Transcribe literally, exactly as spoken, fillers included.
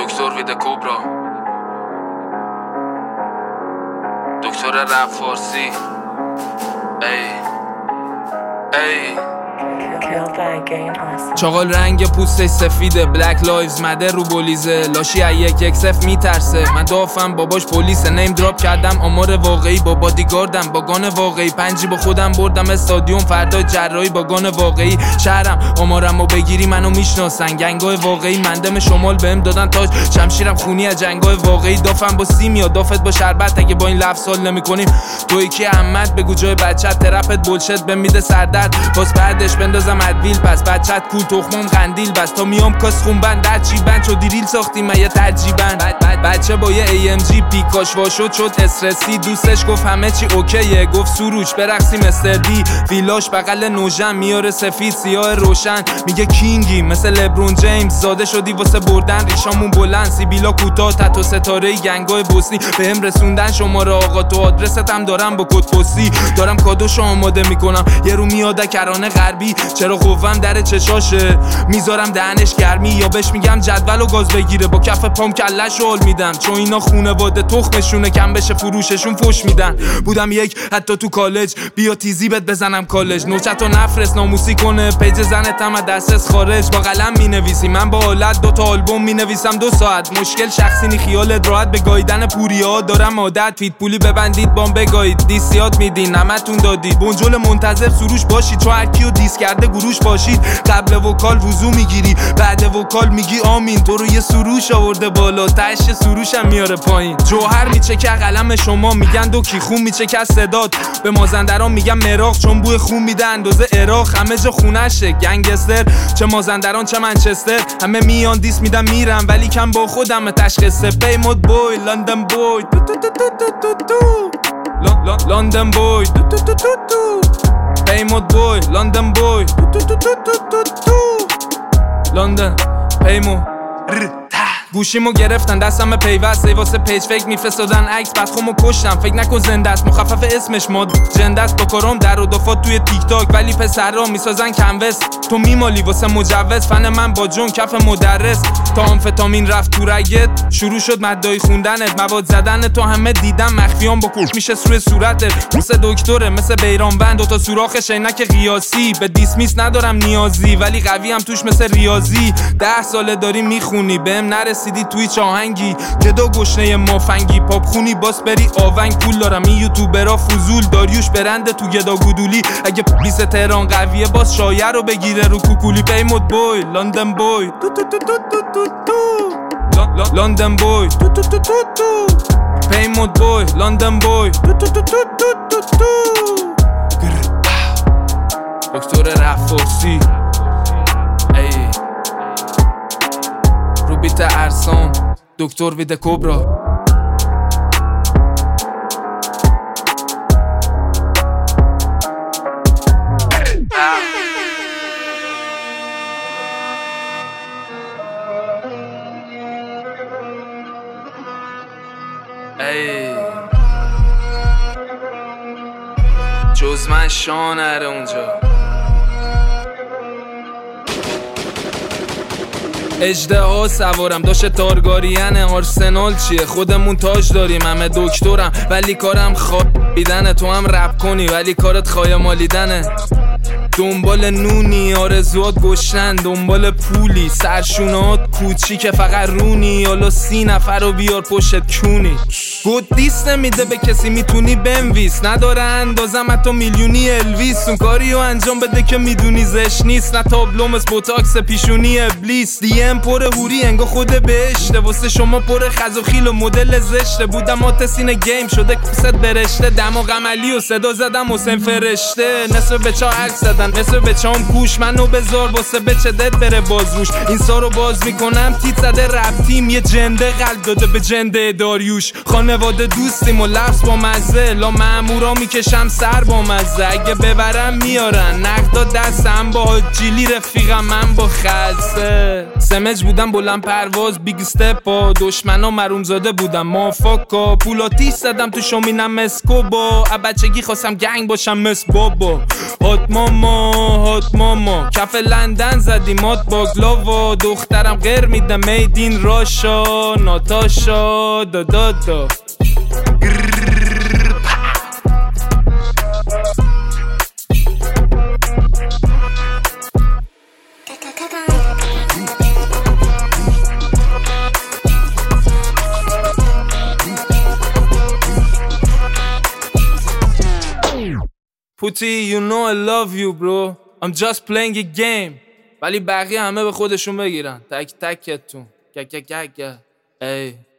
دکتر وید کبرا، دکتر رپ فارسی. ای ای چاقال رنگ پوستش سفیده، بلک لایوز مده رو بولیزه، لاشی ای یک یک صف میترسه. من دافم باباش پلیسه، نیم دراپ کردم آمار واقعی با بادیگاردم با گان واقعی. پنجی با خودم بردم استادیوم، فردا جراحی با گان واقعی. شهرم آمارمو بگیری منو میشناسن، گنگای واقعی مندم شمال بهم دادن تاج، شمشیرم خونی از جنگای واقعی. دافم با سیمیا دافت با شربت، اگه با این لفظ سال نمیکنیم توی کی احمد بگو جای بچت. ترپت بولشت بهم میده سردرد، باز بعدش بندازم ادویل. پس بچت کول تخمم قندیل بس تا میام کاس خون بند در چی بند چو دیریل ساختیم یه ترجیبن. بچه با یه ای ام جی پیکاش واشد شد استرسی، دوستش گفت همه چی اوکیه، گفت سروش برقصیم استردی. ویلاش بغل نوژن میاره سفید سیاه روشن، میگه کینگی مثل لبرون جیمز، زاده شدی واسه بردن ریشامون بلند. سیبیلا کوتاه تتو ستاره گنگای بوسنی بهم رسوندن شماره آقا، تو آدرست هم دارم با کد پستی. دارم کادوشو آماده میکنم یه رو میاده کرانه غربی، چرا قوام در چشاشه میذارم دهنش گرمی، یا بهش میگم جدول و گاز بگیره با کف پام کلش رول میدم. چون اینا خونواده تخمشونه، کم بشه فروششون فوش میدن. بودم یک حتی تو کالج، بیا تیزی بهت بزنم کالج. نوچتو نفرست ناموسی کنه، پیج زنتم از دسترس خارج. با قلم مینویسی من با حالت دوتا آلبوم مینویسم دو ساعت. مشکل شخصی نی خیالت راحت، به گاییدن پوریا دارم عادت. فیت پولی ببندید بام بگایید، دیسیات میدین نمتون دادید. بنجل منتظر سروش باشید، چون هر کیو دیس کرده گروش باشید. قبل وکال وضو میگیری، بعد وکال میگی آمین. تو رو یه سروش آورده بالا، تهش سروشم میاره پایین. جوهر میچکه قلم شما، میگن دو کی خون میچکه صدات. به مازندران میگم مراغ، چون بوی خون میده اندازه عراق. همه جا خونشه گنگستر، چه مازندران چه منچستر. همه میان دیس میدم میرم، ولی کم با خودم تشخیصه. پیمود بوی لندن بوی تو تو تو تو تو تو لندن بوی تو تو تو تو تو پیمود بوی لندن بوی تو تو تو تو تو تو لندن پیمو. گوشیمو گرفتن دستم پیوست، ای واسه پیج فکر میفرستادن عکس، بعد خودمو کشتم. فکر نکن زنده است، مخفف اسمش ماد جنده است. با کارم در و دفات توی تیک تاک، ولی پسرا میسازن کنوس. تو میمالی واسه مجوز، فن من با جون کف مدرس. تا آمفتامین رفت تو رگت، شروع شد مدای خوندنت. مواد زدن تو همه دیدم، مخفیام با کوش میشه روی صورتت. مثل دکتره مثل بیران بند، دو تا سوراخ شینک قیاسی. به دیسمیس ندارم نیازی، ولی قوی هم توش مثل ریاضی. ده ساله داری میخونی بهم نرسیدی توی چاهنگی. جدا گشنه مافنگی پاپ خونی باس بری آونگ. پول دارم این یوتیوبرا فضول، داریوش برنده تو گدا گودولی. اگه پلیس تهران قویه باز شایع رو بگیره رو کوکولی. پیمود بوی لندن بوی تو تو تو تو تو تو لندن بوی تو تو تو تو تو پیمود بوی لندن بوی تو تو تو تو تو تو دکتر رپ فارسی. ای روبیت ارسان، دکتر وید کبرا. ای جز من شان نره اونجا. اژدها سوارم داشت تارگاریانه، آرسنال چیه خودمون تاج داریم. همه دکترم ولی کارم خوابیدنه، تو هم رپ کنی ولی کارت خایه مالیدنه. دنبال نونی آرزوات گشنن، دنبال پولی سرشونات کوچیک فقط رونی. حالا سی نفر رو بیار پشت کونی. گود دیست نمیده به کسی میتونی بنویس، نداره اندازم حتی میلیونی الویس. اون کاریو انجام بده که میدونی زش نیست، نه تابلوم از بوتاکس پیشونی ابلیس. دی ام پر هوری انگا خود بهشته، واسه شما پر خز و خیل و مدل زشته. بودم آتسین گیم شده کست برشته، دماغ عملی و صدا زدم حسین فرشته. نصف بچا عکس زدن نصف بچام گوش، منو بذار واسه بچه دت بره باز روش. این سارو باز میکنم تیت زده رفتیم، یه جنده قلب داده به جنده داریوش. خانواده دوستیم و لفظ با مزه، لا مامورا میکشم سر با مزه. اگه ببرم میارن نقدا دستم، با جیلی رفیقم من با خلصه. سمج بودم بلند پرواز بیگ استپا، دشمنا مروم زاده بودم مافاکا. پولاتیش زدم تو شومینم اسکوبا، بچگی خواستم گنگ باشم مس بابا. حتما ما هات ماما کف لندن زدی مات باگلا و دخترم غیر میده میدین راشا ناتاشا دادادا Putty, you know I love you bro I'm just playing a game ولی بقیه همه به خودشون بگیرن تک تکتون که که که که ای